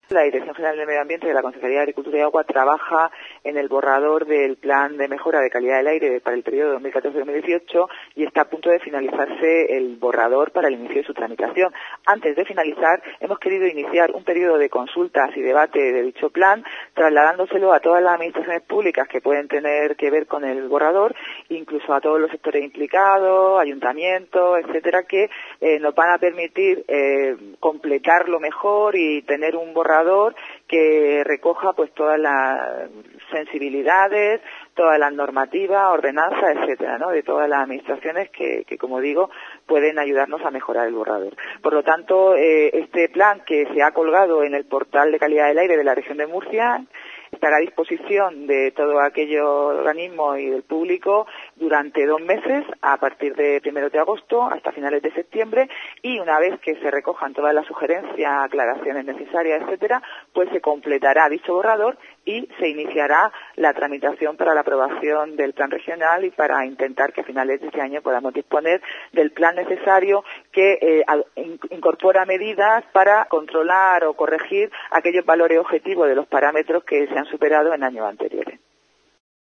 La Dirección General del Medio Ambiente de la Consejería de Agricultura y Agua trabaja en el borrador del Plan de Mejora de Calidad del Aire para el periodo 2014-2018 y está a punto de finalizarse el borrador para el inicio de su tramitación. Antes de finalizar, hemos querido iniciar un periodo de consultas y debate de dicho plan, trasladándoselo a todas las administraciones públicas que pueden tener que ver con el borrador, incluso a todos los sectores implicados, ayuntamientos, etcétera, que nos van a permitir completarlo mejor y tener un borrador que recoja pues todas las sensibilidades, todas las normativas, ordenanzas, etcétera, ¿no? De todas las administraciones que como digo, pueden ayudarnos a mejorar el borrador. Por lo tanto, este plan que se ha colgado en el portal de calidad del aire de la región de Murcia estará a disposición de todos aquellos organismos y del público durante 2 meses, a partir de 1 de agosto hasta finales de septiembre, y una vez que se recojan todas las sugerencias, aclaraciones necesarias, etcétera, pues se completará dicho borrador y se iniciará la tramitación para la aprobación del plan regional y para intentar que a finales de este año podamos disponer del plan necesario que incorpora medidas para controlar o corregir aquellos valores objetivos de los parámetros que se han superado en años anteriores.